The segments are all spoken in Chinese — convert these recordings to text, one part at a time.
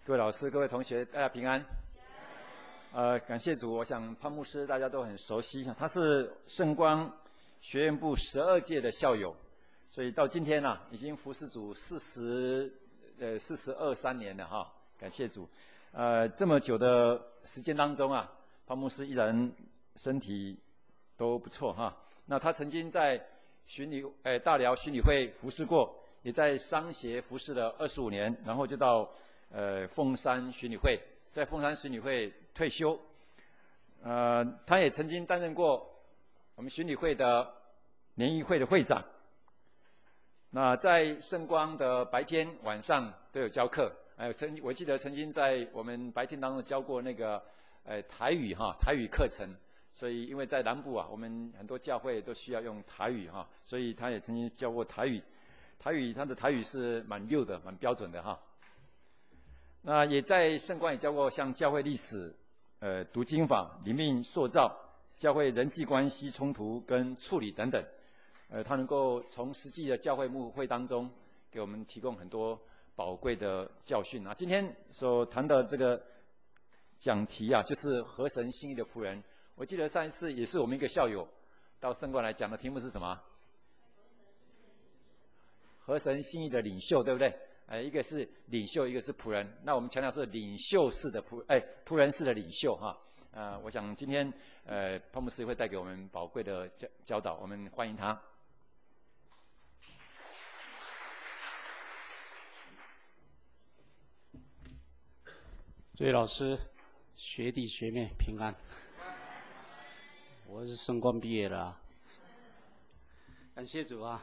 各位老师、各位同学，大家平安。感谢主，我想潘牧师大家都很熟悉，他是圣光学院部12届的校友，所以到今天啊，已经服侍主42、3年了哈。感谢主，这么久的时间当中啊，潘牧师依然身体都不错哈。那他曾经在大寮巡理会服侍过，也在商协服侍了25年，然后就到凤山巡理会，在凤山巡理会退休。他也曾经担任过我们巡理会的联谊会的会长。那在圣光的白天晚上都有教课，我记得曾经在我们白天当中教过那个台语课程。所以因为在南部啊，我们很多教会都需要用台语哈，所以他也曾经教过台语。他的台语是蛮溜的，蛮标准的哈。那也在圣光也教过像教会历史、读经法、灵命塑造、教会人际关系冲突跟处理等等。他能够从实际的教会牧会当中给我们提供很多宝贵的教训啊。今天所谈的这个讲题啊，就是合神心意的仆人。我记得上一次也是我们一个校友到圣光来讲的题目是什么？合神心意的领袖，对不对？一个是领袖，一个是仆人。那我们强调是领袖式的仆人式的领袖哈。我想今天潘牧师会带给我们宝贵的教导，我们欢迎他。 诸位老师、学弟学妹平安。我是圣光毕业的啊，感谢主啊！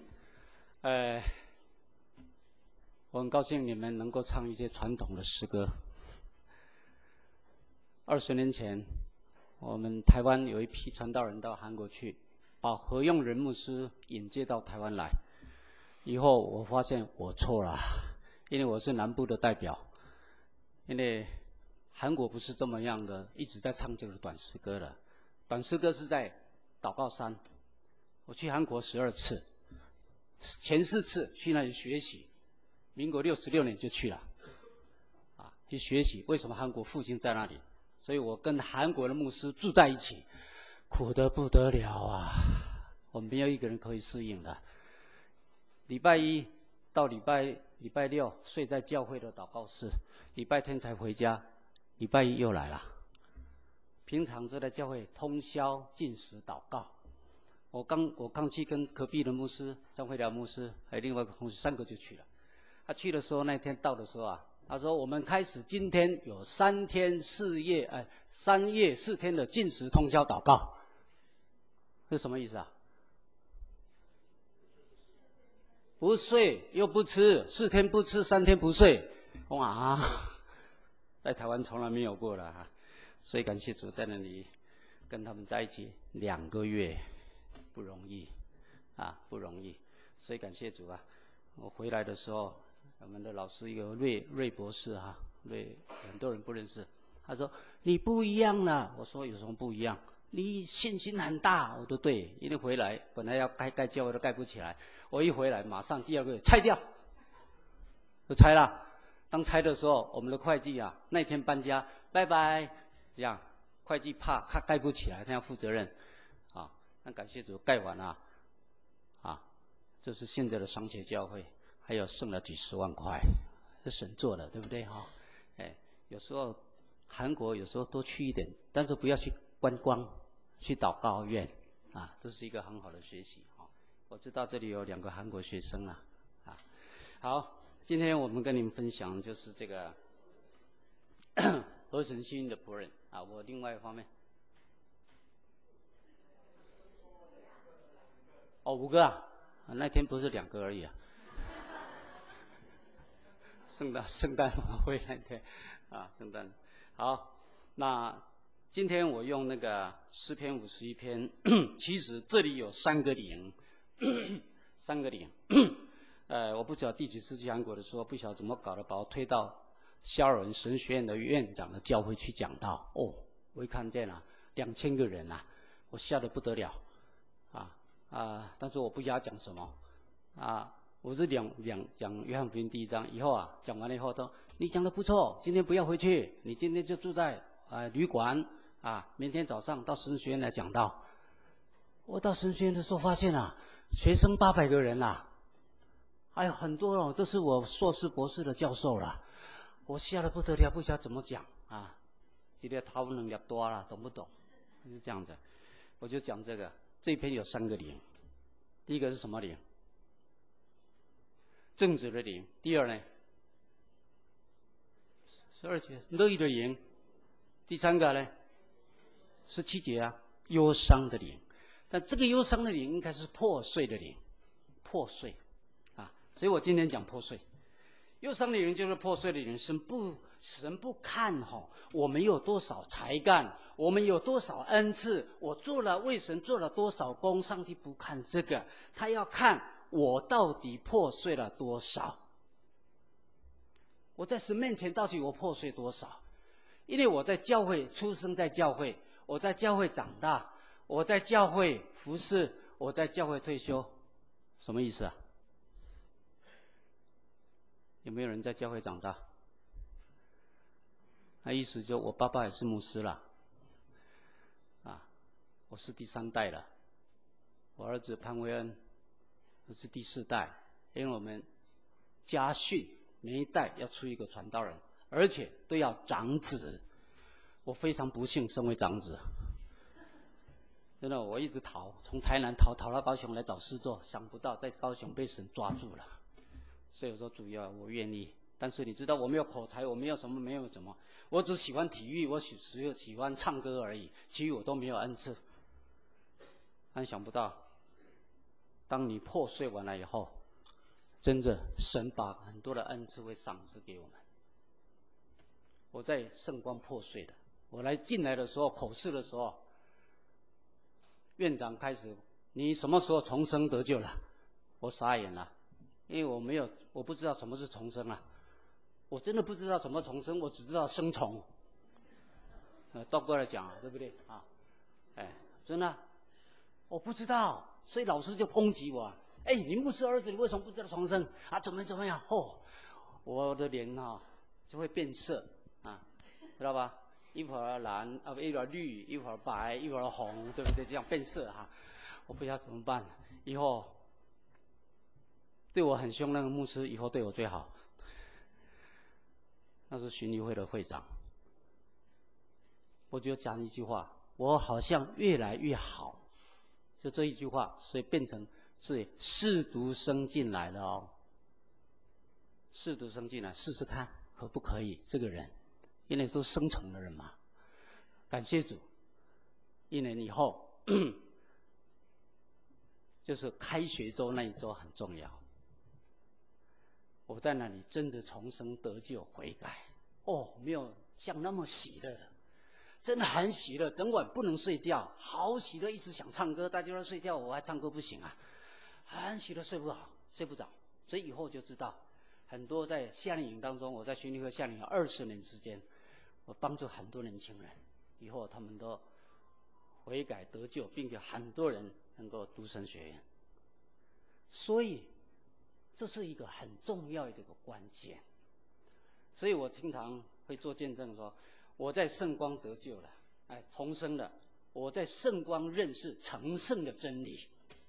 我很高兴你们能够唱一些传统的诗歌。20年前，我们台湾有一批传道人到韩国去，把何用仁牧师引介到台湾来。以后我发现我错了，因为我是南部的代表，因为韩国不是这么样的，一直在唱这个短诗歌的。短诗歌是在祷告山，我去韩国12次，前4次去那里学习，民国66年就去了，去学习为什么韩国复兴在那里，所以我跟韩国的牧师住在一起，苦得不得了啊！我没有一个人可以适应的。礼拜1到礼拜6睡在教会的祷告室，礼拜天才回家，礼拜1又来了。平常就在教会通宵禁食祷告。我刚去跟隔壁的牧师张惠良牧师还有另外一个同事3个就去了。他去的时候，那天到的时候啊，他说我们开始今天有3夜4天的禁食通宵祷告。是什么意思啊？不睡又不吃，4天不吃3天不睡，哇！在台湾从来没有过了哈。所以感谢主，在那里跟他们在一起2个月，不容易啊，不容易。所以感谢主啊！我回来的时候，我们的老师一个瑞博士哈，很多人不认识。他说你不一样了，我说有什么不一样？你信心很大。我说对，因为回来本来要盖教会都盖不起来，我一回来马上第2个月拆掉，就拆了。当拆的时候，我们的会计啊，那天搬家，拜拜。这样，会计怕他盖不起来，他要负责任，那感谢主盖完了，这是现在的商学教会，还有剩了几10万块，是神做的，对不对哈？有时候韩国有时候多去一点，但是不要去观光，去祷告院这是一个很好的学习我知道这里有2个韩国学生好，今天我们跟你们分享就是这个合神心意的仆人我另外一方面5个那天不是2个而已圣诞晚会那天圣诞好。那今天我用那个诗篇51篇其实这里有3个零3个零我不知道第几次去韩国的时候，不晓得怎么搞的，把我推到萧尔文神学院的院长的教会去讲道。我一看见2000个人我吓得不得了但是我不知道讲什么我是讲约翰福音第1章，以后啊讲完了以后都你讲的不错，今天不要回去，你今天就住在旅馆啊，明天早上到神学院来讲道。我到神学院的时候发现啊，学生800个人啦，还有很多哦都是我硕士博士的教授啦，我吓得不得了，不晓得怎么讲啊，今天讨论能力多了，懂不懂？是这样子，我就讲这一篇有3个灵，第一个是什么灵？正直的灵。第二呢，12节乐意的灵。第3个呢，17节啊，忧伤的灵。但这个忧伤的灵应该是破碎的灵，破碎啊！所以我今天讲破碎。忧伤的灵就是破碎的灵，神不看我们有多少才干，我们有多少恩赐，我为神做了多少功，上帝不看这个，他要看我到底破碎了多少。我在神面前到底我破碎多少？因为我在教会出生，在教会，我在教会长大，我在教会服侍，我在教会退休，什么意思啊？有没有人在教会长大？那意思就我爸爸也是牧师啦，啊，我是第3代了，我儿子潘威恩我是第4代，因为我们家训每一代要出一个传道人，而且都要长子。我非常不幸身为长子，真的，我一直逃，从台南逃到高雄来找事做，想不到在高雄被神抓住了。所以我说主要我愿意，但是你知道我没有口才，我没有什么，没有什么，我只喜欢体育，我只有喜欢唱歌而已，其余我都没有恩赐。但想不到，当你破碎完了以后，真的神把很多的恩赐会赏赐给我们。我在圣光破碎的，我进来的时候，口试的时候，院长开始，你什么时候重生得救了？我傻眼了，因为我不知道什么是重生啊，我真的不知道什么重生，我只知道生虫。倒过来讲，对不对啊？真的，我不知道，所以老师就抨击我。你牧师儿子，你为什么不知道重生啊？怎么样？我的脸就会变色啊，知道吧？一会儿蓝一会儿绿，一会儿白，一会儿红，对不对？这样变色我不知道怎么办。以后对我很凶那个牧师，以后对我最好。那是巡理会的会长，我就讲一句话，我好像越来越好，就这一句话，所以变成是士读生进来了哦。士读生进来，试试看可不可以？这个人，因为都是生虫的人嘛。感谢主，1年以后，就是开学周那一周很重要。我在那里真的重生得救悔改，没有像那么喜乐，真的很喜乐，整晚不能睡觉，好喜乐，一直想唱歌，大家都睡觉，我还唱歌不行啊，很喜乐，睡不着，所以以后就知道，很多在夏令营当中，我在巡理会夏令营20年之间，我帮助很多年轻人，以后他们都悔改得救，并且很多人能够读神学院，所以这是一个很重要的一个关键。所以我经常会做见证说，我在圣光得救了，重生了，我在圣光认识成圣的真理，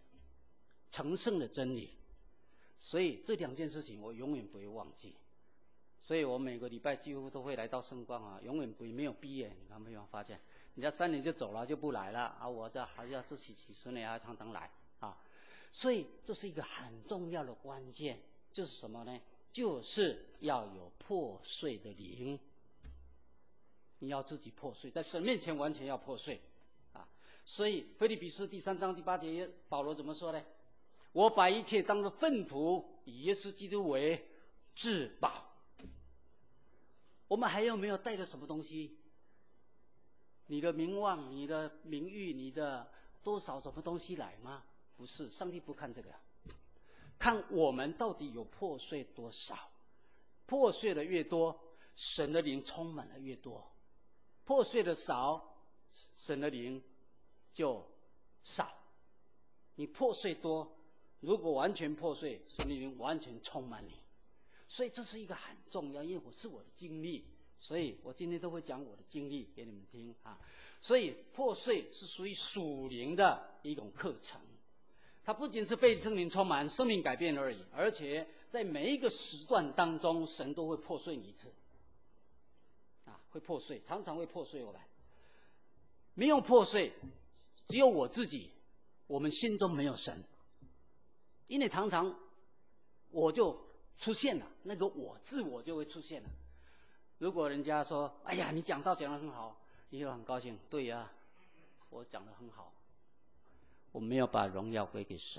所以这2件事情我永远不会忘记。所以我每个礼拜几乎都会来到圣光永远没有毕业。你看没有发现？人家3年就走了，就不来了我这还要这几十年还常常来所以这是一个很重要的关键，就是什么呢？就是要有破碎的灵，你要自己破碎，在神面前完全要破碎所以腓立比书第3章第8节，保罗怎么说呢？我把一切当作粪土，以耶稣基督为至宝。我们还有没有带着什么东西？你的名望、你的名誉、你的多少什么东西来吗？不是，上帝不看这个，看我们到底有破碎多少。破碎的越多，神的灵充满了越多；破碎的少，神的灵就少。你破碎多， 如果完全破碎，圣灵完全充满你。所以这是一个很重要，因为是我的经历，所以我今天都会讲我的经历给你们听啊。所以破碎是属于属灵的一种课程，它不仅是被圣灵充满、生命改变而已，而且在每一个时段当中，神都会破碎你一次，啊，会破碎，常常会破碎我们。没有破碎，只有我自己，我们心中没有神，因为常常我就出现了，那个自我就会出现了。如果人家说：“哎呀，你讲道讲得很好”，你就很高兴。对呀，我讲得很好，我没有把荣耀归给神，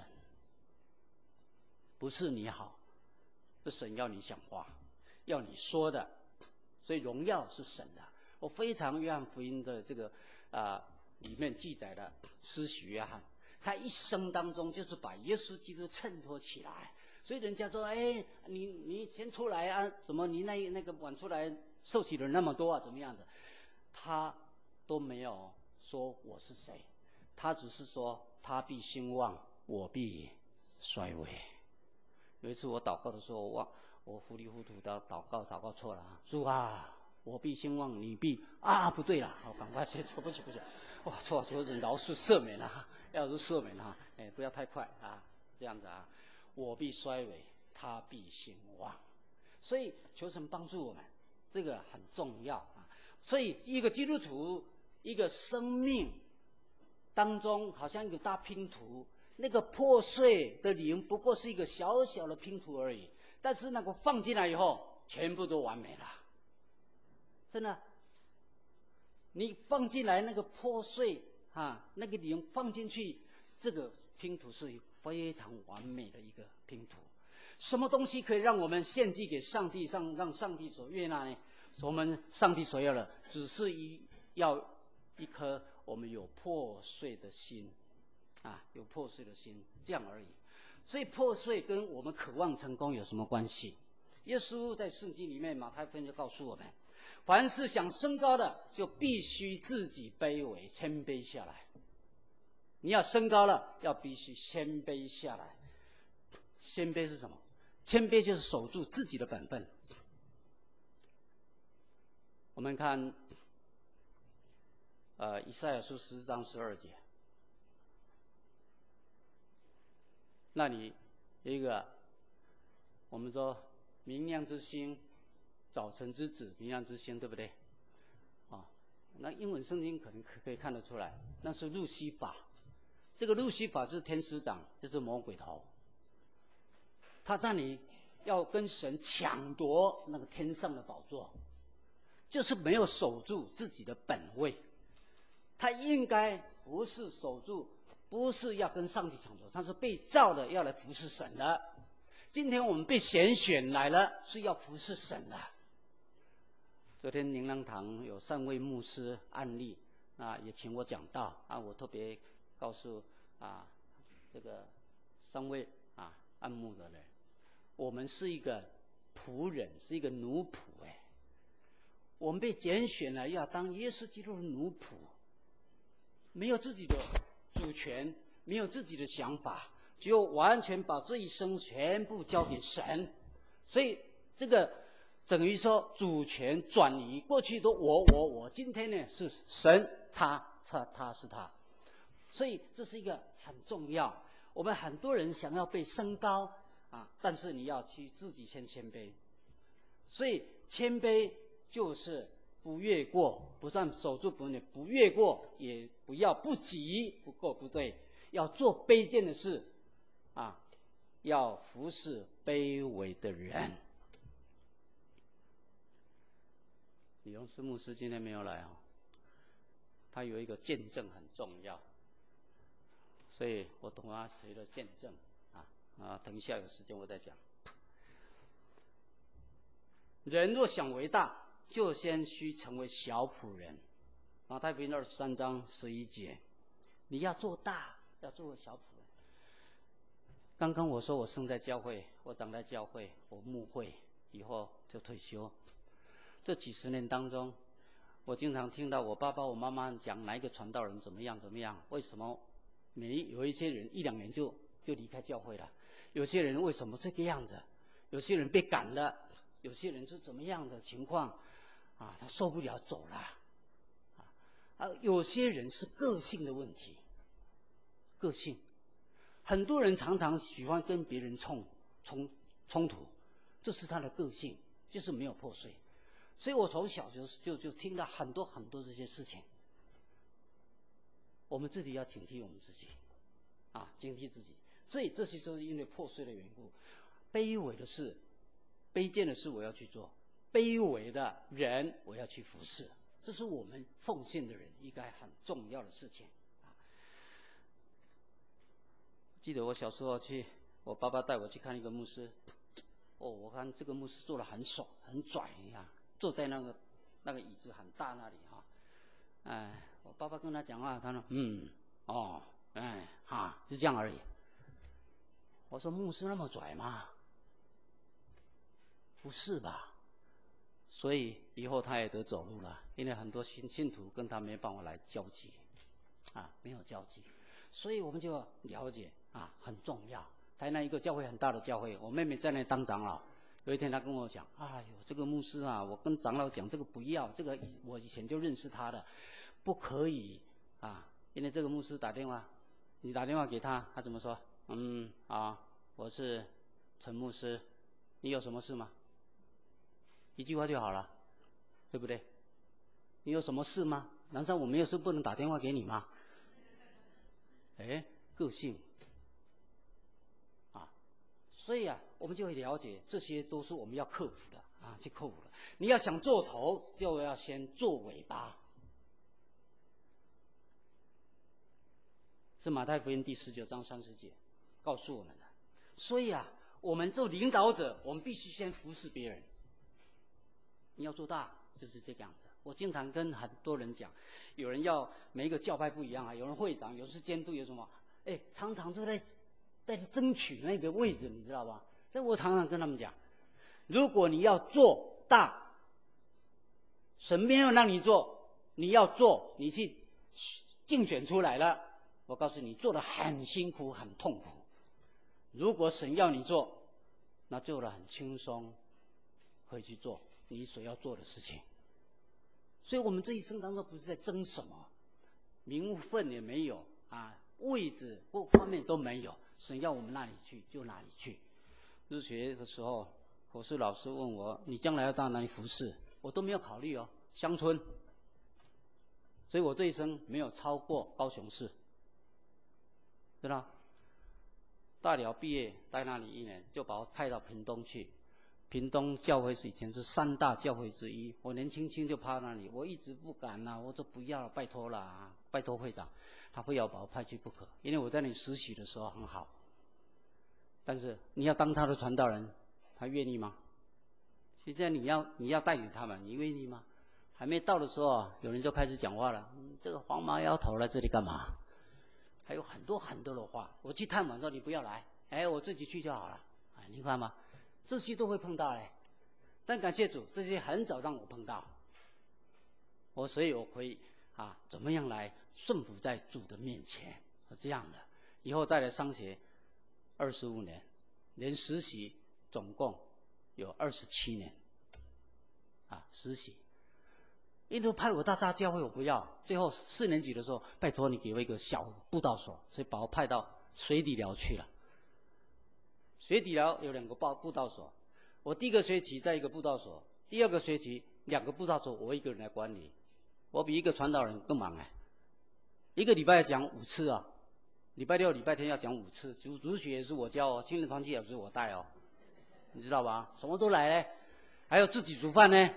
不是你好，是神要你讲话，要你说的，所以荣耀是神的。我非常约翰福音的这个里面记载的施洗约翰，他一生当中就是把耶稣基督衬托起来。所以人家说：“哎，你先出来啊？怎么你那个晚出来受洗的人那么多啊？怎么样的？”他都没有说我是谁，他只是说他必兴旺，我必衰微。有一次我祷告的时候，我糊里糊涂的祷告错了啊！主啊，我必兴旺，你必不对了，我赶快写错，不行，哇，错，求人饶恕赦免啊，要是赦免啊，哎，不要太快啊，这样子啊。我必衰微，他必兴旺，所以求神帮助我们，这个很重要啊。所以一个基督徒，一个生命当中，好像一个大拼图，那个破碎的灵不过是一个小小的拼图而已，但是那个放进来以后，全部都完美了。真的，你放进来那个破碎那个灵放进去，这个拼图是非常完美的一个拼图。什么东西可以让我们献祭给上帝，让上帝所悦纳呢？我们上帝所要的，只是要一颗我们有破碎的心，有破碎的心，这样而已。所以破碎跟我们渴望成功有什么关系？耶稣在圣经里面，马太福音就告诉我们，凡是想升高的，就必须自己卑微，谦卑下来。你要升高了，要必须谦卑下来。谦卑是什么？谦卑就是守住自己的本分。我们看以赛亚书10章12节，那里有一个我们说明亮之星，早晨之子，明亮之星，对不对？那英文圣经可能可以看得出来，那是路西法。这个路西法是天使长，就是魔鬼头。他在你要跟神抢夺那个天上的宝座，就是没有守住自己的本位。他应该不是守住，不是要跟上帝抢夺，他是被造的，要来服侍神的。今天我们被选来了，是要服侍神的。昨天灵粮堂有3位牧师案例也请我讲道我特别告诉这个3位按牧的人，我们是一个仆人，是一个奴仆我们被拣选了，要当耶稣基督的奴仆，没有自己的主权，没有自己的想法，只有完全把这一生全部交给神。所以这个等于说主权转移，过去都我，今天呢是神，他是他。所以这是一个很重要。我们很多人想要被升高但是你要去自己先谦卑。所以谦卑就是不越过，不但守住本分，不越过，也不要不及，不过不对，要做卑贱的事要服侍卑微的人。李荣师牧师今天没有来他有一个见证很重要，所以我同他学了见证等一下有时间我再讲。人若想为大，就先须成为小仆人。马太福音23章11节，你要做大，要做个小仆人。刚刚我说我生在教会，我长在教会，我牧会以后就退休。这几十年当中，我经常听到我爸爸我妈妈讲哪一个传道人怎么样，为什么有一些人1-2年就就离开教会了。有些人为什么这个样子？有些人被赶了，有些人是怎么样的情况啊？他受不了走了有些人是个性的问题，个性。很多人常常喜欢跟别人冲突，这是他的个性，就是没有破碎。所以我从小就听到很多很多这些事情。我们自己要警惕我们自己，警惕自己。所以这些都是因为破碎的缘故。卑微的事、卑贱的事我要去做，卑微的人我要去服侍，这是我们奉献的人应该很重要的事情。记得我小时候我爸爸带我去看一个牧师，我看这个牧师做得很爽很拽呀，坐在那个椅子很大那里我爸爸跟他讲话，他说就这样而已。我说牧师那么拽吗？不是吧？所以以后他也得走路了，因为很多信徒跟他没办法来交集没有交集。所以我们就了解很重要。台南一个教会很大的教会，我妹妹在那当长老。有一天她跟我讲，这个牧师我跟长老讲这个不要，这个我以前就认识他的，不可以因为这个牧师打电话，你打电话给他，他怎么说？我是陈牧师，你有什么事吗？一句话就好了，对不对？你有什么事吗？难道我没有事不能打电话给你吗？个性所以我们就会了解，这些都是我们要克服的去克服的。你要想做头，就要先做尾巴。是马太福音第19章30节告诉我们的。所以我们做领导者，我们必须先服侍别人。你要做大，就是这个样子。我经常跟很多人讲，有人要每一个教派不一样有人会长，有人是监督，有什么？常常都在争取那个位置，你知道吧？但我常常跟他们讲，如果你要做大，神没有让你做，你要做，你去竞选出来了，我告诉你，做得很辛苦，很痛苦。如果神要你做，那做得很轻松，可以去做你所要做的事情。所以我们这一生当中不是在争什么，名分也没有位置各方面都没有，神要我们哪里去就哪里去。入学的时候，我是老师问我，你将来要到哪里服侍？我都没有考虑乡村。所以我这一生没有超过高雄市，知道？大寮毕业待那里1年，就把我派到屏东去。屏东教会以前是3大教会之一，我年轻就趴那里，我一直不敢我说不要了，拜托了拜托会长，他非要把我派去不可，因为我在那里实习的时候很好。但是你要当他的传道人，他愿意吗？现在你要带领他们，你愿意吗？还没到的时候有人就开始讲话了，这个黄毛丫头来这里干嘛？还有很多很多的话。我去探访说你不要来，我自己去就好了。你看吗？这些都会碰到嘞。但感谢主，这些很早让我碰到。所以我可以怎么样来顺服在主的面前，这样的。以后再来商学25年，连实习总共有27年实习。因为派我到大教会我不要，最后4年级的时候，拜托你给我一个小布道所，所以把我派到水底寮去了。水底寮有2个布道所，我第1个学期在一个布道所，第2个学期2个布道所我一个人来管理，我比一个传道人更忙1个礼拜讲5次礼拜6、礼拜天要讲5次，主学也是我教青年团契也是我带你知道吧？什么都来还有自己煮饭呢，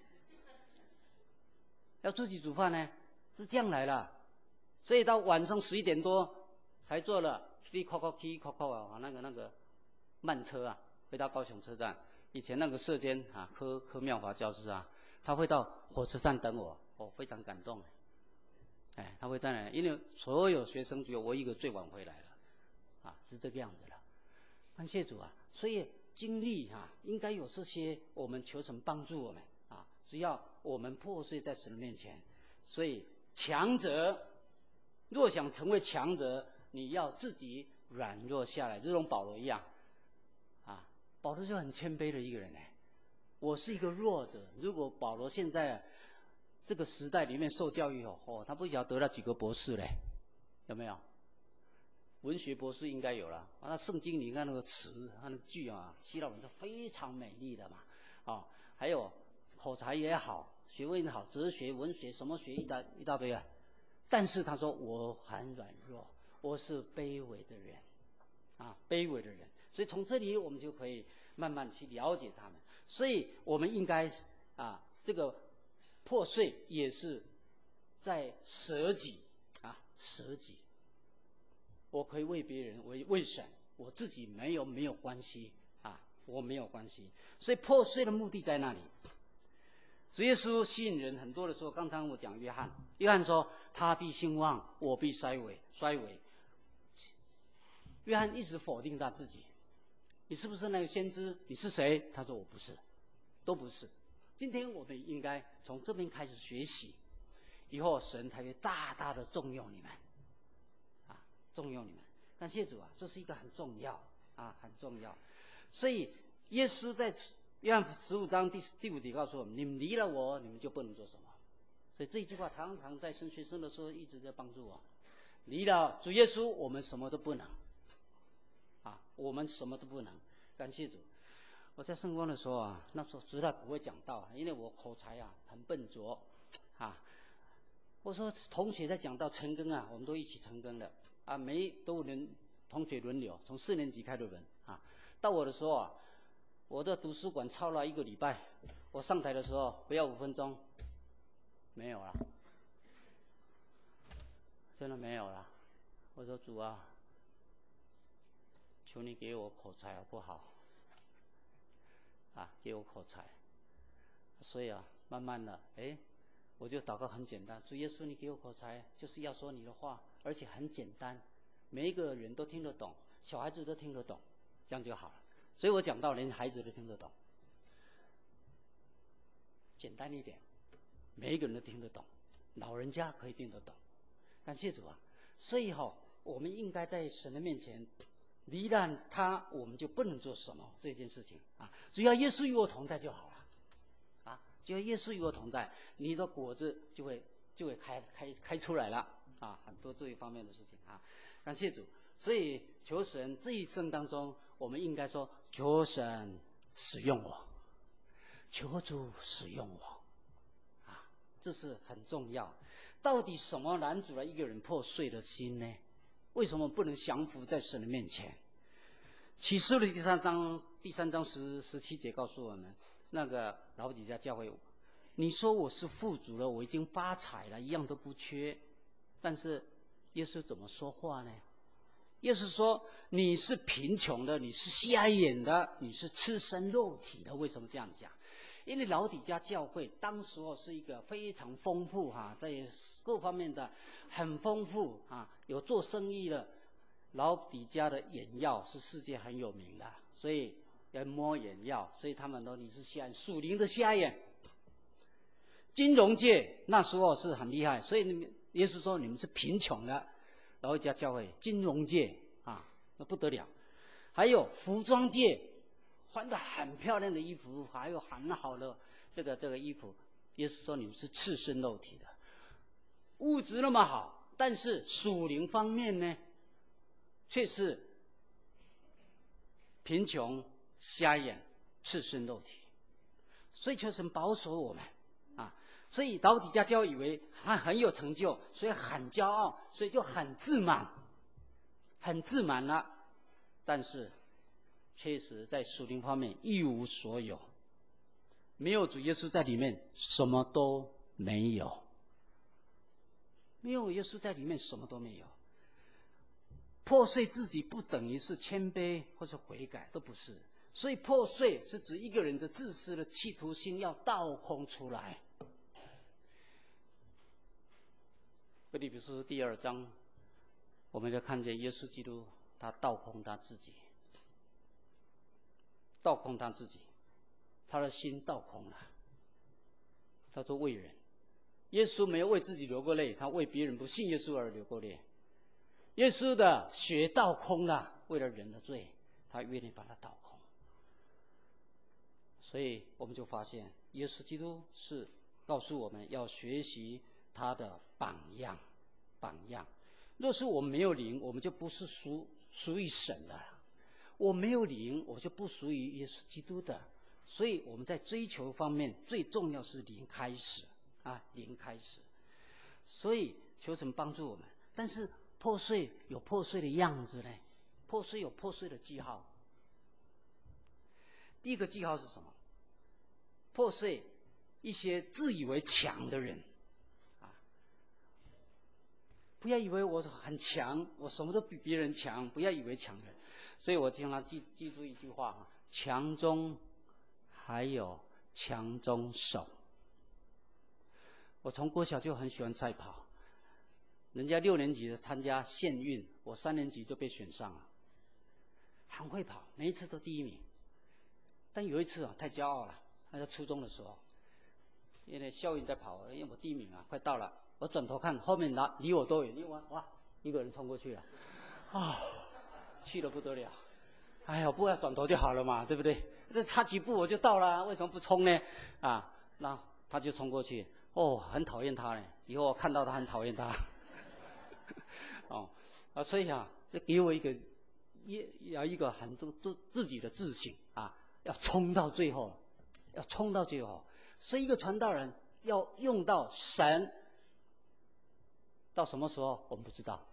要自己煮饭呢，是这样来的。所以到晚上11点多才坐了那个慢车回到高雄车站。以前那个社监柯妙华教师他会到火车站等我，非常感动。他会在那，因为所有学生只有我一个最晚回来了是这个样子的。感谢主所以经历应该有这些，我们求神帮助我们只要我们破碎在神的面前。所以强者若想成为强者，你要自己软弱下来，如同保罗一样，啊，保罗就很谦卑的一个人呢。我是一个弱者，如果保罗现在这个时代里面受教育他不晓得得了几个博士嘞，有没有？文学博士应该有了。那圣经你看那个词，那个句啊，希腊文是非常美丽的嘛，还有口才也好，学问也好，哲学、文学什么学一大堆啊。但是他说我很软弱，我是卑微的人，卑微的人。所以从这里我们就可以慢慢去了解他们。所以我们应该这个破碎也是在舍己舍己。我可以为别人为神，我自己没有关系我没有关系。所以破碎的目的在那里。主耶稣吸引人很多的时候，刚才我讲约翰说他必兴旺，我必衰微。约翰一直否定他自己，你是不是那个先知？你是谁？他说我不是，都不是。今天我们应该从这边开始学习，以后神才会大大的重用你们，重用你们。感谢主这是一个很重要很重要。所以耶稣在约翰15章第5节告诉我们：你们离了我，你们就不能做什么。所以这一句话常常在神学生的时候一直在帮助我。离了主耶稣，我们什么都不能我们什么都不能。感谢主。我在圣光的时候那时候实在不会讲道因为我口才很笨拙我说同学在讲到晨更我们都一起晨更的都人同学轮流，从4年级开始轮到我的时候我的图书馆抄了1个礼拜，我上台的时候不要5分钟，没有了，真的没有了。我说主求你给我口才好不好？给我口才。所以慢慢的，我就祷告很简单，主耶稣，你给我口才，就是要说你的话，而且很简单，每一个人都听得懂，小孩子都听得懂，这样就好了。所以我讲到连孩子都听得懂，简单一点，每一个人都听得懂，老人家可以听得懂。感谢主所以我们应该在神的面前，离了他，我们就不能做什么这件事情只要耶稣与我同在就好了只要耶稣与我同在，你的果子就会开出来了很多这一方面的事情感谢主。所以求神这一生当中，我们应该说求神使用我，求主使用我这是很重要。到底什么拦阻了一个人破碎的心呢？为什么不能降服在神的面前？启示录第3章17节告诉我们，那个老底嘉教会，你说我是富足了，我已经发财了，一样都不缺，但是耶稣怎么说话呢？耶稣说你是贫穷的，你是瞎眼的，你是赤身肉体的。为什么这样讲？因为老底嘉教会当时是一个非常丰富在各方面的很丰富有做生意的。老底嘉的眼药是世界很有名的，所以要摸眼药，所以他们说你是瞎眼，属灵的瞎眼。金融界那时候是很厉害，所以耶稣说你们是贫穷的。老底嘉教会金融界那不得了，还有服装界，穿得很漂亮的衣服，还有很好的这个衣服。耶稣说你们是赤身肉体的，物质那么好，但是属灵方面呢，却是贫穷、瞎眼、赤身肉体。所以求神保守我们所以老底嘉教会以为他很有成就，所以很骄傲，所以就很自满了。但是确实在属灵方面一无所有，没有主耶稣在里面什么都没有，没有耶稣在里面什么都没有。破碎自己不等于是谦卑或是悔改，都不是。所以破碎是指一个人的自私的企图心要倒空出来。腓立比书第2章，我们就看见耶稣基督他倒空他自己，他的心倒空了。他说为人，耶稣没有为自己流过泪，他为别人不信耶稣而流过泪。 耶稣的血倒空了，为了人的罪，他愿意把它倒空。所以我们就发现，耶稣基督是告诉我们要学习他的榜样。若是我们没有灵，我们就不是属于神的。我没有灵，我就不属于耶稣基督的。所以我们在追求方面，最重要是灵开始啊，灵开始。所以求神帮助我们。但是破碎有破碎的样子呢，破碎有破碎的记号。第一个记号是什么？破碎一些自以为强的人啊！不要以为我很强，我什么都比别人强，不要以为强人。所以我经常记住一句话啊：强中还有强中手。我从国小就很喜欢赛跑，人家6年级的参加县运，我3年级就被选上了，很会跑，每一次都第1名。但有一次啊，太骄傲了。那在初中的时候，因为校运在跑，因为我第1名啊，快到了，我转头看后面离我多远，因为哇，一个人冲过去了，啊，气得不得了。哎呀，不要转头就好了嘛，对不对？这差几步我就到了，为什么不冲呢？啊，那他就冲过去，哦，很讨厌他呢。以后我看到他很讨厌他。哦，所以啊，这给我一个很多自己的自省啊。要冲到最后，要冲到最后。所以一个传道人要用到神，到什么时候我们不知道。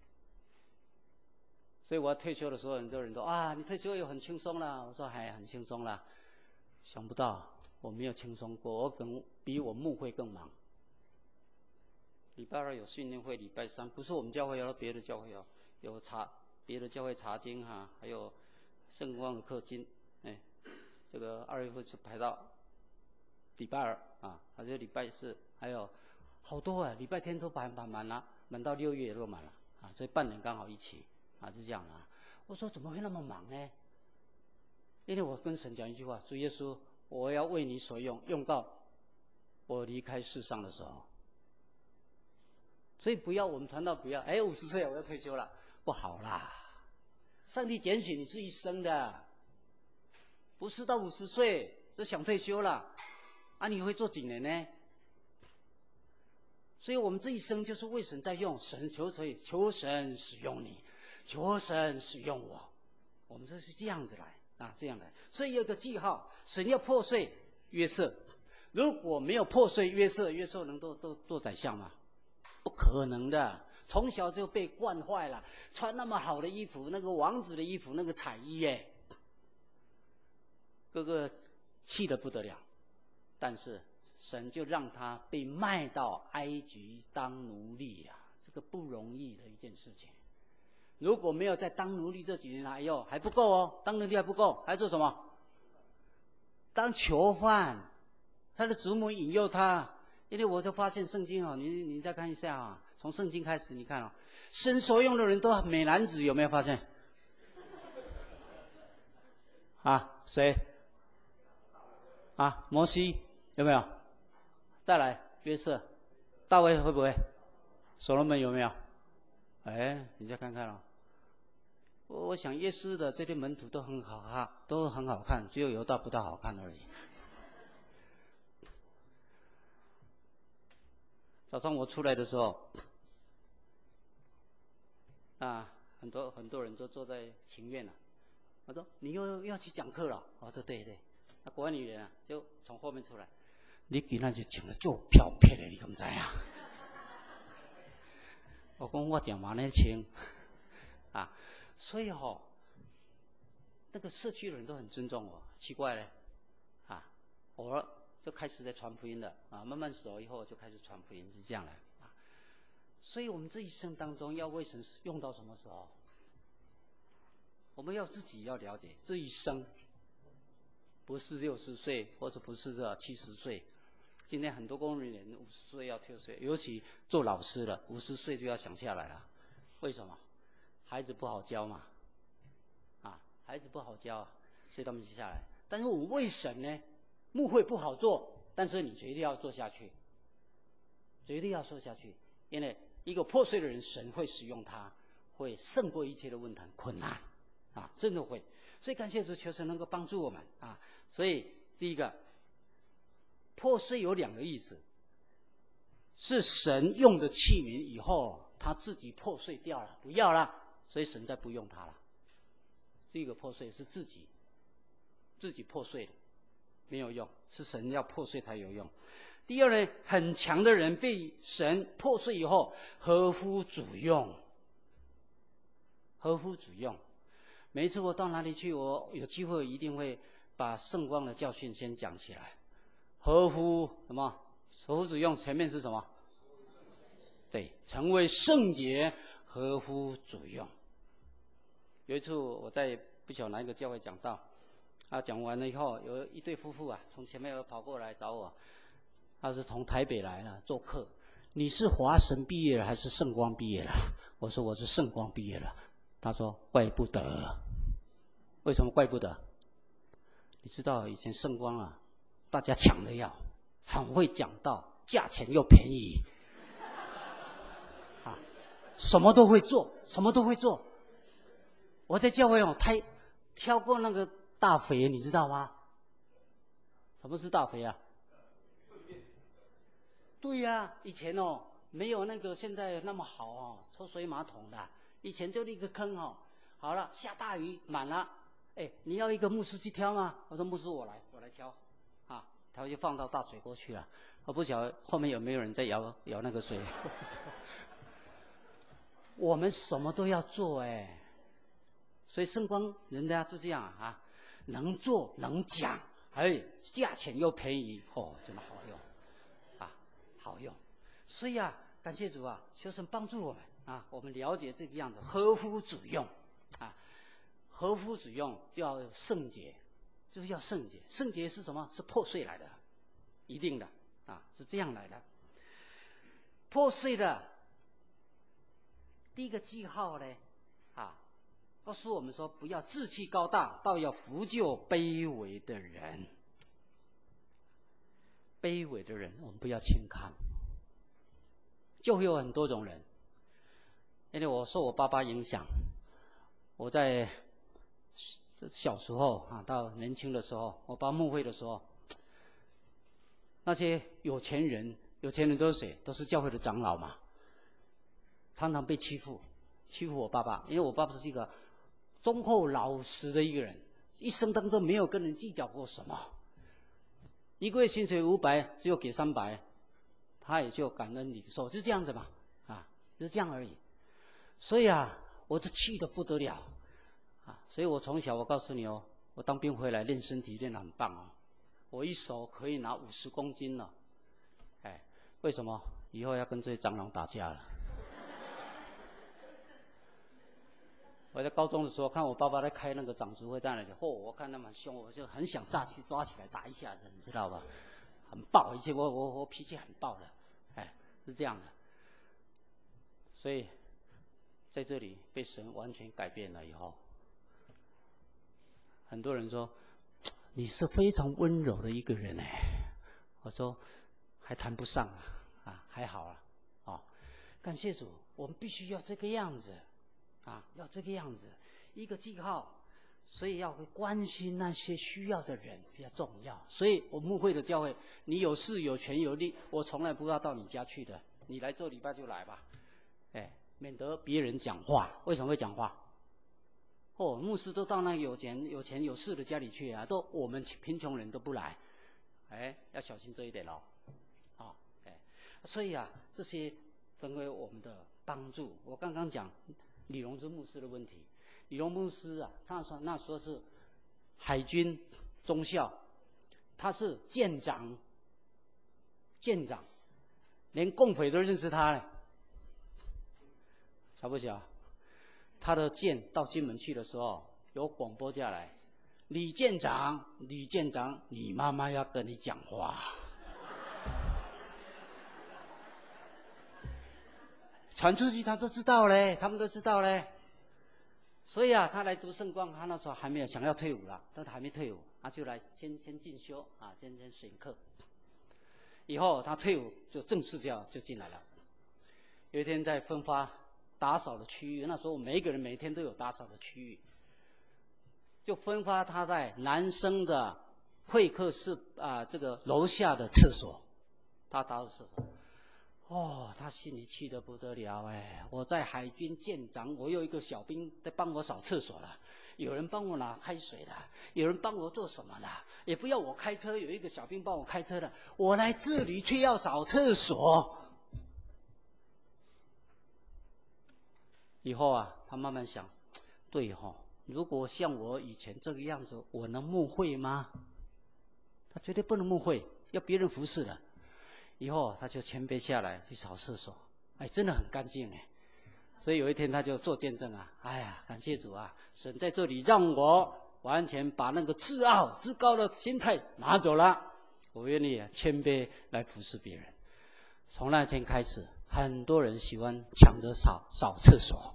所以我要退休的时候，很多人都啊，你退休又很轻松了。我说还很轻松了，想不到我没有轻松过，我比我牧会更忙。礼拜2有训练会，礼拜3不是我们教会，有别的教会有别的教会查经哈，还有圣光的课经，哎。这个2月份就排到礼拜2啊，还有礼拜4，还有好多啊，礼拜天都排满了，满到6月也都满了啊，所以半年刚好一起啊，就这样啊。我说怎么会那么忙呢？因为我跟神讲一句话：主耶稣，我要为你所用，用到我离开世上的时候。所以我们传道不要，50岁我要退休了，不好啦。上帝拣选你是一生的。不是到50岁就想退休了，啊，你会做几年呢？所以我们这一生就是为神在用，求神使用你，求神使用我，我们这是这样子来啊，这样来。所以有一个记号，神要破碎约瑟，如果没有破碎约瑟能都做宰相吗？不可能的，从小就被惯坏了，穿那么好的衣服，那个王子的衣服，那个彩衣耶。哥哥气得不得了，但是神就让他被卖到埃及当奴隶呀，这个不容易的一件事情。如果没有在当奴隶这几年，哎呦还不够哦，当奴隶还不够，还做什么？当囚犯。他的祖母引诱他，因为我就发现圣经哦，你再看一下啊，从圣经开始你看哦，神所用的人都很美男子，有没有发现？啊，谁？啊，摩西有没有？再来约瑟，大卫会不会？所罗门有没有？哎，你再看看哦。我想耶稣的这些门徒都很好看，都很好看，只有犹大不大好看而已。早上我出来的时候，啊，很多人都坐在庭院了。我说你又要去讲课了？我说对。那国外女人啊，就从后面出来，你今天就穿得足漂漂的，你敢知啊？我讲我点嘛呢穿，啊，所以那个社区的人都很尊重我，奇怪嘞，啊，我就开始在传福音了啊，慢慢熟以后就开始传福音，是这样来啊。所以我们这一生当中要为神用到什么时候？我们要自己要了解这一生。不是60岁，或者不是70岁。今天很多公务人员50岁要退休，尤其做老师的50岁就要想下来了。为什么？孩子不好教嘛，啊，孩子不好教啊，所以他们就下来。但是我们为神呢，牧会不好做，但是你绝对要做下去，绝对要做下去，因为一个破碎的人，神会使用他， 会胜过一切的问题困难，啊，真的会。所以感谢主，求神能够帮助我们啊。所以第一个，破碎有2个意思，是神用的器皿以后，他自己破碎掉了，不要了，所以神再不用它了。这个破碎是自己破碎的，没有用，是神要破碎才有用。第二呢，很强的人被神破碎以后，合乎主用。合乎主用。每一次我到哪里去，我有机会一定会把圣光的教训先讲起来。合乎什么？合乎主用前面是什么？对，成为圣洁，合乎主用。有一次我在不晓得哪一个教会讲道，讲完了以后，有一对夫妇从前面跑过来找我，他是从台北来了做客。你是华神毕业了还是圣光毕业了？我说我是圣光毕业了。他说怪不得。为什么怪不得？你知道以前圣光大家抢着要，很会讲道，价钱又便宜，什么都会做，什么都会做。我在教会挑过那个大肥，你知道吗？什么是大肥啊？对呀，以前没有那个现在那么好抽水马桶的，以前就一个坑好了，下大雨满了，你要一个牧师去挑吗？我说牧师我来挑，他就放到大水沟去了。我不晓得后面有没有人在舀那个水。我们什么都要做所以圣光人家就这样能做能讲，价钱又便宜，真的好用好用。所以感谢主求神帮助我们我们了解这个样子，合乎主用合乎主用就要有圣洁，就是要圣洁。圣洁是什么？是破碎来的，一定的是这样来的。破碎的第一个记号呢告诉我们说，不要志气高大，倒要扶救卑微的人。卑微的人我们不要轻看。就会有很多种人，因为我受我爸爸影响，我在小时候到年轻的时候，我爸牧会的时候，那些有钱人都是谁？都是教会的长老嘛，常常被欺负我爸爸。因为我爸爸是一个忠厚老实的一个人，一生当中没有跟人计较过什么，一个月薪水500，只有给300，他也就感恩领受，就这样子嘛，就这样而已。所以我这气得不得了所以我从小，我告诉你我当兵回来练身体练得很棒我一手可以拿50公斤了。为什么？以后要跟这些蟑螂打架了。我在高中的时候看我爸爸在开那个长足会在那里，我看他们很凶，我就很想下去抓起来打一下子，你知道吧？很暴，以前我脾气很暴的，是这样的。所以在这里被神完全改变了以后，很多人说你是非常温柔的一个人我说还谈不上还好感谢主，我们必须要这个样子要这个样子，一个记号。所以要关心那些需要的人比较重要。所以我牧会的教会，你有势有权有力，我从来不要到你家去的，你来做礼拜就来吧，免得别人讲话。为什么会讲话？牧师都到那个有钱有势的家里去都我们贫穷人都不来，要小心这一点所以这些成为我们的帮助。我刚刚讲李荣之牧师的问题，李荣牧师他说那时候是海军中校，他是舰长，连共匪都认识他呢，晓不晓？他的舰到金门去的时候，有广播下来，李舰长，你妈妈要跟你讲话。传出去他们都知道嘞。所以他来读圣光，他那时候还没有想要退伍了，但他还没退伍，他就来先进修先选课。以后他退伍就正式就进来了。有一天在分发打扫的区域，那时候每一个人每天都有打扫的区域，就分发他在男生的会客室这个楼下的厕所，他打扫厕所。哦，他心里气得不得了哎！我在海军舰长，我有一个小兵在帮我扫厕所了，有人帮我拿开水的，有人帮我做什么的，也不要我开车，有一个小兵帮我开车的，我来这里却要扫厕所。以后啊，他慢慢想，对哈，如果像我以前这个样子，我能牧会吗？他绝对不能牧会，要别人服侍的。以后他就谦卑下来去扫厕所，哎，真的很干净哎。所以有一天他就做见证啊，哎呀，感谢主啊，神在这里让我完全把那个自傲自高的心态拿走了，我愿意谦卑来服侍别人。从那天开始，很多人喜欢抢着扫厕所，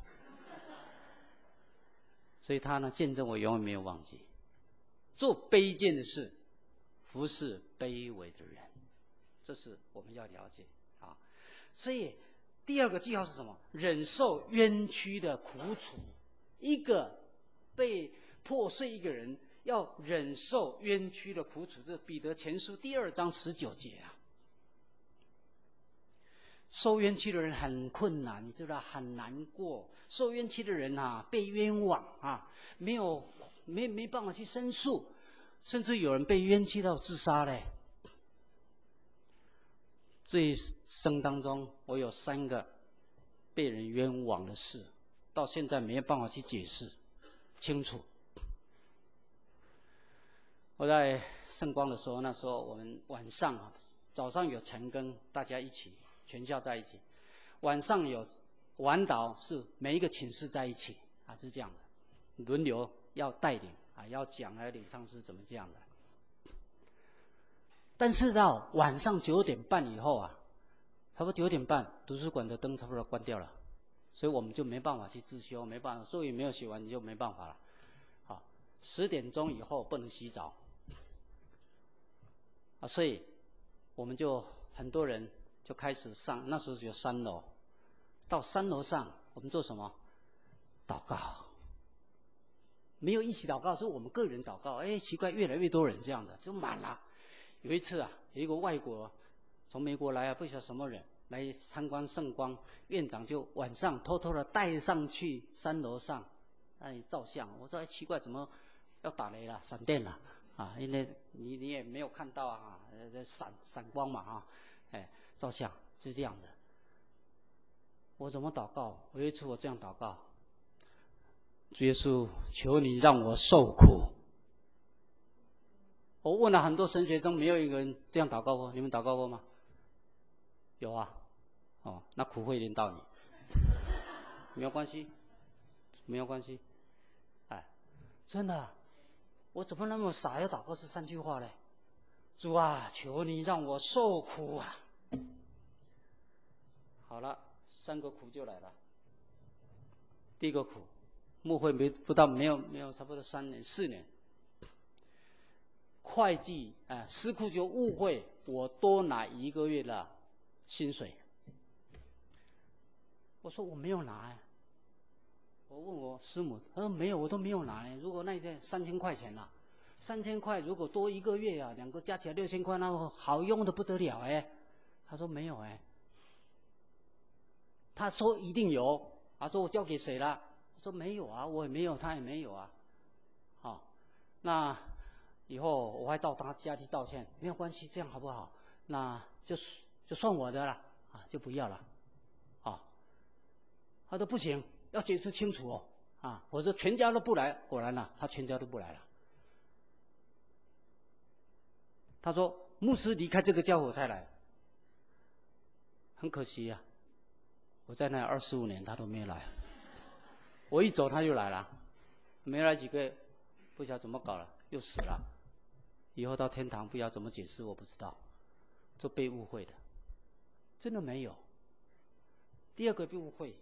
所以他呢见证我永远没有忘记，做卑贱的事，服侍卑微的人。这是我们要了解啊，所以第二个记号是什么？忍受冤屈的苦楚。一个被破碎一个人要忍受冤屈的苦楚，这彼得前书第2章19节啊。受冤屈的人很困难，你知道很难过。受冤屈的人啊，被冤枉啊，没办法去申诉，甚至有人被冤屈到自杀嘞。这一生当中，我有3个被人冤枉的事，到现在没有办法去解释清楚。我在圣光的时候，那时候我们晚上早上有晨更，大家一起全校在一起；晚上有晚祷，是每一个寝室在一起啊，是这样的，轮流要带领啊，要讲还有领唱诗怎么这样的。但是到晚上9点半以后啊，差不多9点半，图书馆的灯差不多关掉了，所以我们就没办法去自修，没办法，作业没有写完你就没办法了。好，10点钟以后不能洗澡，啊，所以我们就很多人就开始上，那时候只有3楼，到3楼上我们做什么？祷告。没有一起祷告，是我们个人祷告。哎，奇怪，越来越多人这样的，就满了。有一次啊，有一个外国从美国来啊，不晓得什么人来参观圣光，院长就晚上偷偷的带上去3楼上那里照相。我说哎，奇怪，怎么要打雷了、闪电了啊？因为你也没有看到啊，闪光嘛啊，哎，照相是这样的。我怎么祷告？有一次我这样祷告：主耶稣，求你让我受苦。我问了很多神学生，没有一个人这样祷告过。你们祷告过吗？有啊，哦，那苦会临到你，没有关系，没有关系，哎，真的，我怎么那么傻，要祷告是3句话嘞？主啊，求你让我受苦啊！好了，3个苦就来了。第一个苦，牧会没有差不多3年4年。会计司库就误会我多拿1个月的薪水。我说我没有拿呀。我问我师母，他说没有，我都没有拿。如果那天3000块钱啊，3000块如果多1个月啊，2个加起来6000块，那好用的不得了哎。他说没有哎。他说一定有，他说我交给谁了？我说没有啊，我也没有，他也没有啊。好，那以后我还到他家去道歉，没有关系，这样好不好？那就算我的了啊，就不要了，啊。他说不行，要解释清楚哦，啊，我说全家都不来，果然了，他全家都不来了。他说牧师离开这个教会我才来，很可惜呀，我在那25年他都没来，我一走他就来了，没来几个月，不晓得怎么搞了，又死了。以后到天堂不知道怎么解释，我不知道，就被误会的，真的没有。第二个被误会，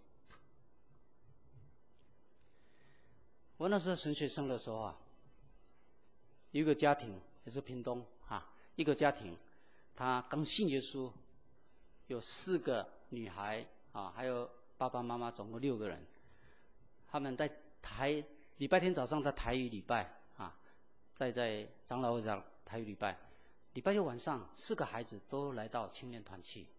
我那时候神学生的时候啊，有一个家庭也是屏东啊，一个家庭，他刚信耶稣，有4个女孩啊，还有爸爸妈妈总共6个人，他们在礼拜天早上的台语礼拜啊，在长老会上台语礼拜，礼拜六晚上4个孩子都来到青年团去，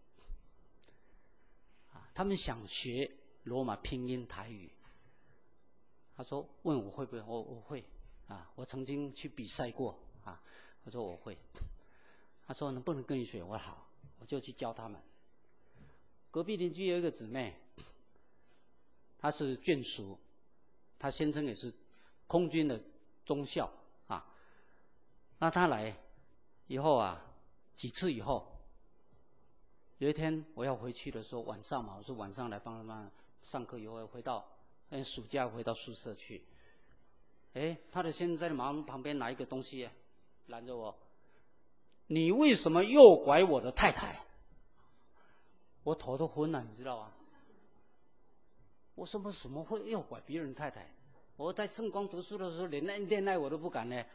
啊，他们想学罗马拼音台语。他说问我会不会，我会啊，我曾经去比赛过啊，我说我会。他说能不能跟你学？我好，我就去教他们。隔壁邻居有一个姊妹，她是眷属，她先生也是空军的中校啊。那她来以后啊，几次以后，有一天我要回去的时候，晚上嘛，我说晚上来帮他们上课以后回到，暑假回到宿舍去。她的先生在马桶旁边拿一个东西拦着我，你为什么诱拐我的太太？我头都昏了，你知道吗？我什么会诱拐别人太太？我在圣光读书的时候，连恋爱我都不敢呢。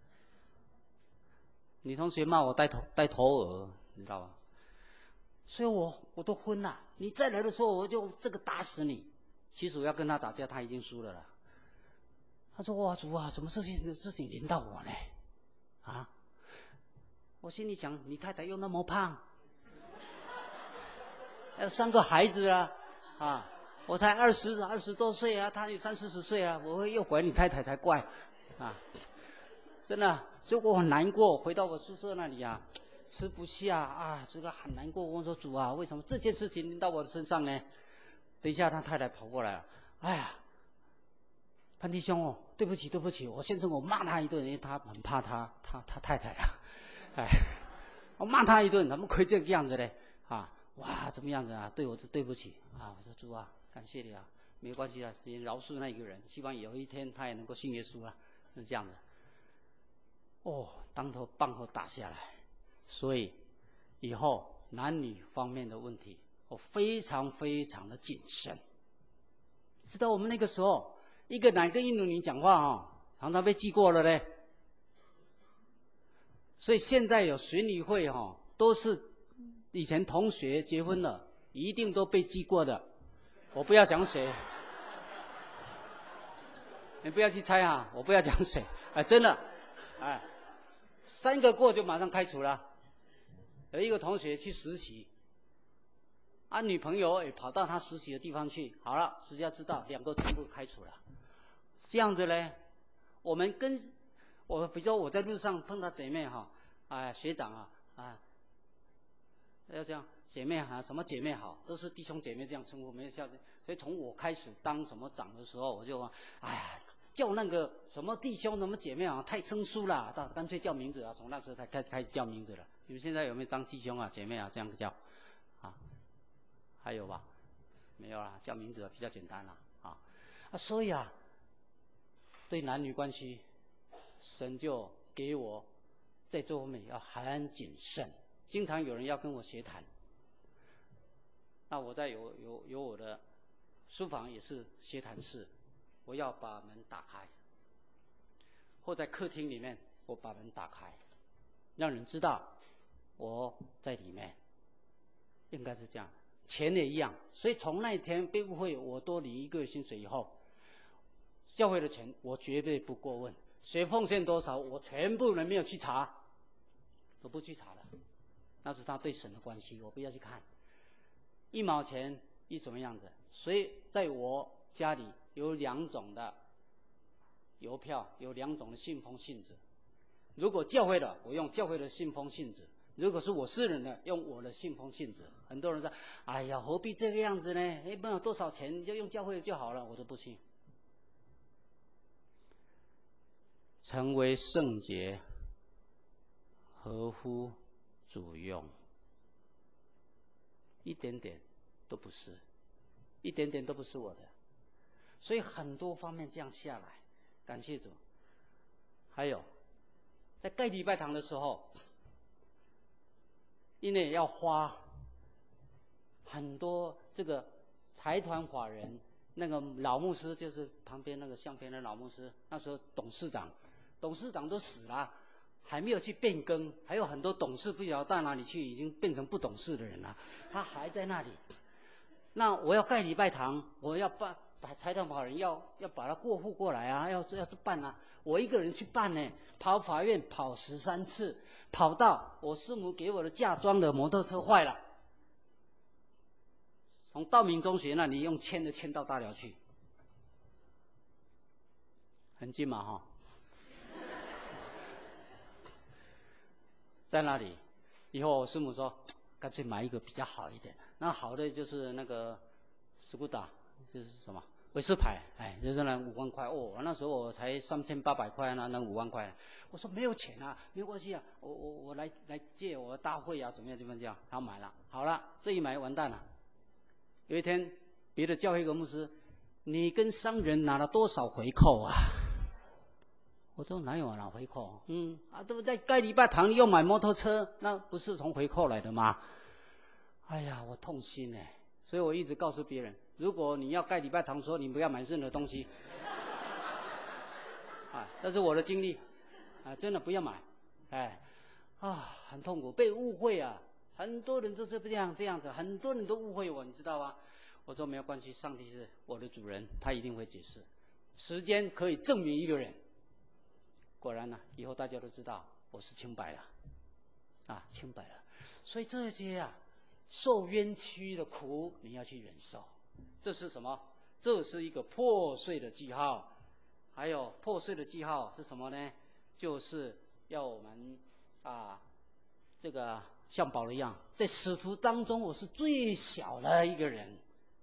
女同学骂我带头鹅，你知道吗？所以我都昏了。你再来的时候，我就这个打死你。其实我要跟他打架，他已经输了啦。他说：“哇，主啊，怎么事情临到我呢？”啊！我心里想，你太太又那么胖，还有3个孩子啊，我才20多岁啊，他有30、40岁啊，我会诱拐你太太才怪，啊，真的，所以我很难过。回到我宿舍那里啊，吃不下啊，这个很难过。我说主啊，为什么这件事情临到我的身上呢？等一下，他太太跑过来了，哎呀，潘弟兄哦，对不起，我先生我骂他一顿，因为他很怕他太太啊。我骂他一顿，怎么可以这个样子呢？啊，哇，怎么样子啊？对我对不起啊！我说主啊，感谢你啊，没关系啊，你饶恕那一个人，希望有一天他也能够信耶稣啊，是这样的。当头棒喝打下来，所以以后男女方面的问题，我非常非常的谨慎。知道我们那个时候，一个男跟印度女讲话常常被记过了嘞。所以现在有巡礼会都是以前同学结婚了，一定都被记过的。我不要讲谁，你不要去猜啊！我不要讲谁，真的，3个过就马上开除了。有一个同学去实习，女朋友也跑到他实习的地方去，好了，实际上知道2个全部开除了。这样子呢，我们比如说我在路上碰到姐妹学长要这样，姐妹什么姐妹好，都是弟兄姐妹这样称呼，没有笑。所以从我开始当什么长的时候，我就叫那个什么弟兄什么姐妹太生疏了，干脆叫名字从那时候才开始叫名字了。你们现在有没有当弟兄姐妹这样叫还有吧？没有啦，叫名字比较简单所以对男女关系，神就给我在这方面要很谨慎。经常有人要跟我协谈，那我在有我的书房也是协谈室，我要把门打开，或在客厅里面我把门打开，让人知道我在里面，应该是这样。钱也一样，所以从那一天被误会我多领1个月薪水以后，教会的钱我绝对不过问，谁奉献多少我全部人没有去查，都不去查了。那是他对神的关系，我不要去看1毛钱一怎么样子。所以在我家里有2种的邮票，有2种的信封信纸。如果教会的，我用教会的信封信纸；如果是我私人的，用我的信封信纸。很多人说：“哎呀，何必这个样子呢？没有多少钱就用教会的就好了。”我都不信。成为圣洁，合乎主用，一点点都不是，一点点都不是我的。所以很多方面这样下来，感谢主。还有在盖礼拜堂的时候，因为要花很多这个财团法人，那个老牧师就是旁边那个相片的老牧师，那时候董事长都死了，还没有去变更，还有很多董事不晓得到哪里去，已经变成不懂事的人了，他还在那里。 那我要盖礼拜堂，我要把财团法人要把它过户过来啊，要办啊。我一个人去办呢，跑法院跑13次，跑到我师母给我的嫁妆的摩托车坏了，从道明中学那里用牵的牵到大寮去，很近嘛哈。在那里，以后我师母说，干脆买一个比较好一点。那好的就是那个斯柯达，就是什么威士牌，哎，就是那5万块哦。那时候我才3800块，那5万块。我说没有钱啊，没有关系啊，我来借我的大会啊，怎么样？然后买了，好了，这一买完蛋了。有一天，别的教会一个牧师，你跟商人拿了多少回扣啊？我说哪有拿回扣？对不对？盖礼拜堂又买摩托车，那不是从回扣来的吗？哎呀，我痛心哎！所以我一直告诉别人，如果你要盖礼拜堂，说你不要买任何东西。这是我的经历，真的不要买，很痛苦，被误会啊！很多人都是这样子，很多人都误会我，你知道吗？我说没有关系，上帝是我的主人，他一定会解释。时间可以证明一个人。果然呢，以后大家都知道我是清白了，清白了。所以这些受冤屈的苦你要去忍受，这是什么？这是一个破碎的记号。还有破碎的记号是什么呢？就是要我们这个像保罗一样，在使徒当中我是最小的一个人，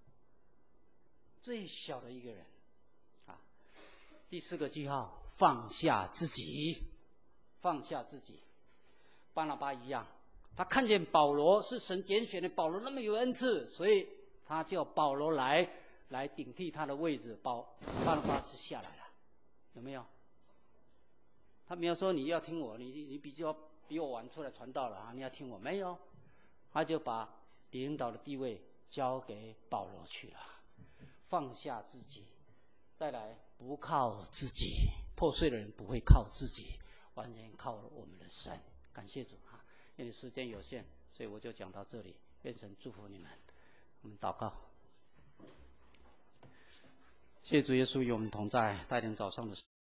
最小的一个人第4个记号，放下自己，放下自己。巴拿巴一样，他看见保罗是神拣选的，保罗那么有恩赐，所以他叫保罗来顶替他的位置。巴拿巴是下来了，有没有？他没有说你要听我，你比我晚出来传道了你要听我，没有，他就把领导的地位交给保罗去了，放下自己，再来不靠自己，破碎的人不会靠自己，完全靠我们的神。感谢主因为时间有限，所以我就讲到这里。愿神祝福你们。我们祷告。谢主耶稣与我们同在，带领早上的